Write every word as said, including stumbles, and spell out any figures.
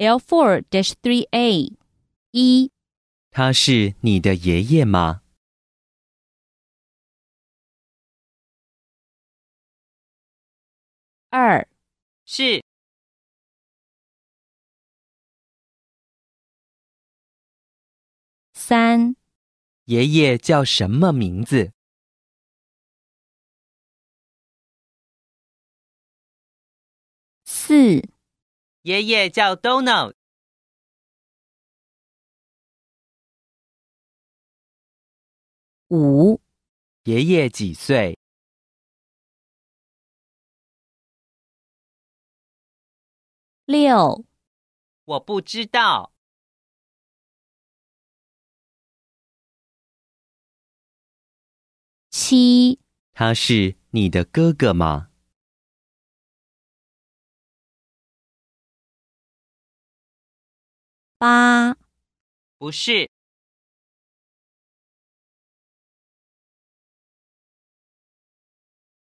L four dash three A 一， 他是你的爷爷吗？ 二， 是。 三， 爷爷叫什么名字？ 四， 爷爷叫 Donald。 五， 爷爷几岁？ 六， 我不知道。 七， 他是你的哥哥吗？ 八， 不是。